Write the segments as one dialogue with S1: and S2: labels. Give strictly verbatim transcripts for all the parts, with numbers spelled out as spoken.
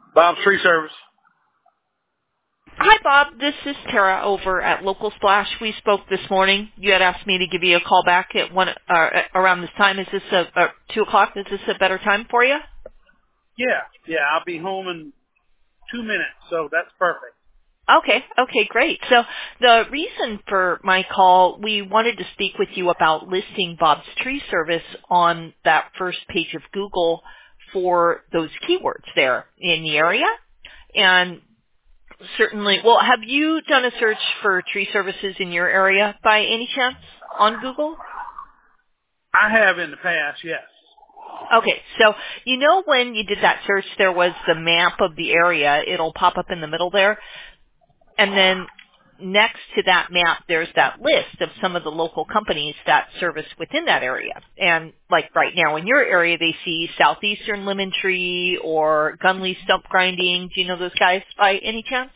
S1: Bob's Tree Service.
S2: Hi, Bob. This is Tara over at Local Splash. We spoke this morning. You had asked me to give you a call back at one uh, around this time. Is this a uh, two o'clock? Is this a better time for you?
S1: Yeah, yeah, I'll be home in two minutes, so that's perfect.
S2: Okay. Okay. Great. So the reason for my call, we wanted to speak with you about listing Bob's Tree Service on that first page of Google for those keywords there in the area, and certainly. Well, have you done a search for tree services in your area by any chance on Google?
S1: I have in the past, yes.
S2: Okay, so you know when you did that search, there was the map of the area. It'll pop up in the middle there. And then next to that map, there's that list of some of the local companies that service within that area. And like right now in your area, they see Southeastern Lemon Tree or Gunley Stump Grinding. Do you know those guys by any chance?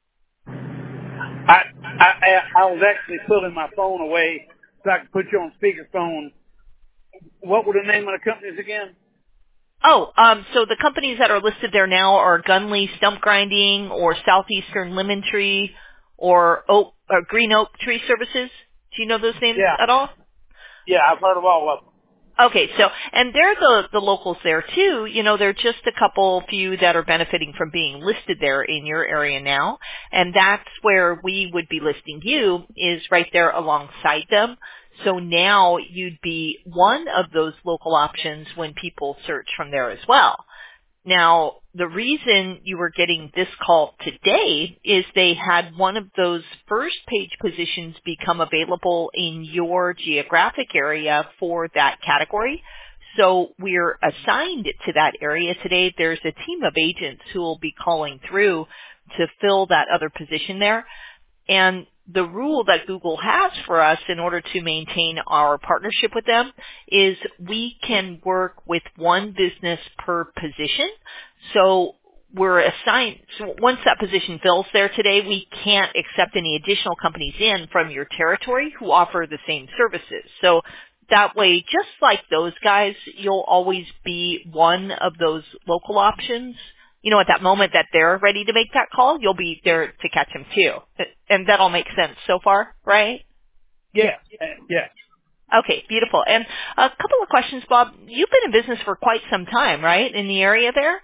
S1: I, I, I was actually pulling my phone away so I could put you on speakerphone. What were the name of the companies again?
S2: Oh, um, so the companies that are listed there now are Gunley Stump Grinding or Southeastern Lemon Tree or Oak, or Green Oak Tree Services. Do you know those names
S1: Yeah,
S2: at all?
S1: yeah, I've heard of all of them.
S2: Okay, so, and they're the, the locals there too. You know, they're just a couple few that are benefiting from being listed there in your area now. And that's where we would be listing you, is right there alongside them. So now you'd be one of those local options when people search from there as well. Now, the reason you were getting this call today is they had one of those first page positions become available in your geographic area for that category. So we're assigned to that area today. There's a team of agents who will be calling through to fill that other position there. And the rule that Google has for us in order to maintain our partnership with them is we can work with one business per position. So we're assigned, so once that position fills there today, we can't accept any additional companies in from your territory who offer the same services. So that way, just like those guys, you'll always be one of those local options. You know, at that moment that they're ready to make that call, you'll be there to catch them too. And that all makes sense so far, right?
S1: Yeah, yeah.
S2: Okay, beautiful. And a couple of questions, Bob. You've been in business for quite some time, right, in the area there?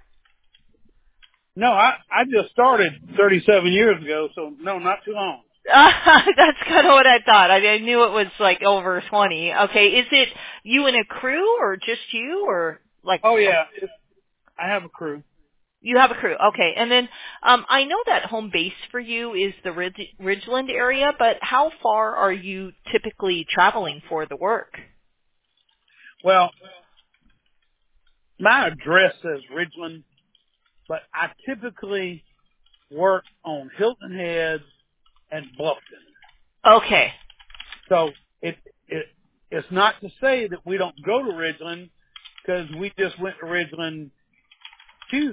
S1: No, I, I just started thirty-seven years ago, so no, not too long.
S2: Uh, that's kind of what I thought. I, I knew it was like over twenty. Okay, is it you and a crew or just you or like
S1: Oh,
S2: some?
S1: yeah, it's, I have a crew.
S2: You have a crew. Okay. And then um, I know that home base for you is the Ridge- Ridgeland area, but how far are you typically traveling for the work?
S1: Well, my address says Ridgeland, but I typically work on Hilton Head and Bluffton.
S2: Okay.
S1: So it, it, it's not to say that we don't go to Ridgeland, because we just went to Ridgeland Tuesday.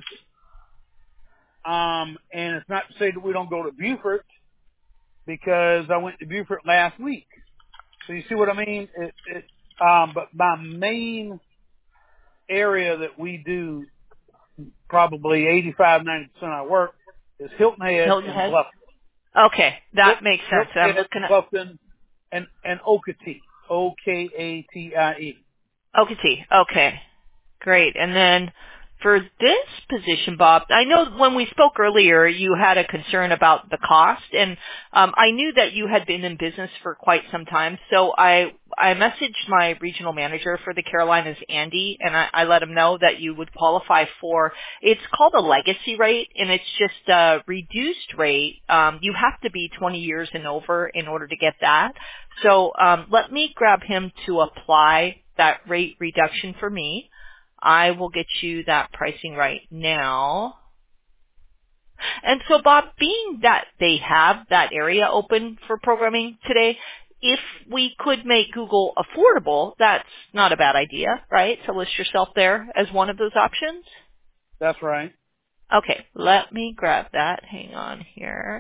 S1: Um, and it's not to say that we don't go to Beaufort, because I went to Beaufort last week. So you see what I mean? It, it, um, but my main area that we do probably eighty-five, ninety percent of our work is Hilton Head
S2: Hilton
S1: and
S2: Head?
S1: Bluffton.
S2: Okay. That
S1: Hilton,
S2: makes sense.
S1: Hilton
S2: I'm
S1: Head,
S2: looking at
S1: Bluffton, and, and Okatee. O K A T I E.
S2: Okeechobee. Okay. Great. And then for this position, Bob, I know when we spoke earlier, you had a concern about the cost, and um, I knew that you had been in business for quite some time. So I I messaged my regional manager for the Carolinas, Andy, and I, I let him know that you would qualify for. It's called a legacy rate, and it's just a reduced rate. Um, you have to be twenty years and over in order to get that. So um, let me grab him to apply that rate reduction for me. I will get you that pricing right now. And so, Bob, being that they have that area open for programming today, if we could make Google affordable, that's not a bad idea, right? To list yourself there as one of those options.
S1: That's right.
S2: Okay, let me grab that. Hang on here.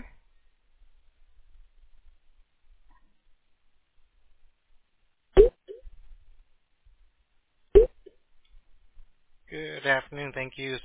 S3: Good afternoon. Thank you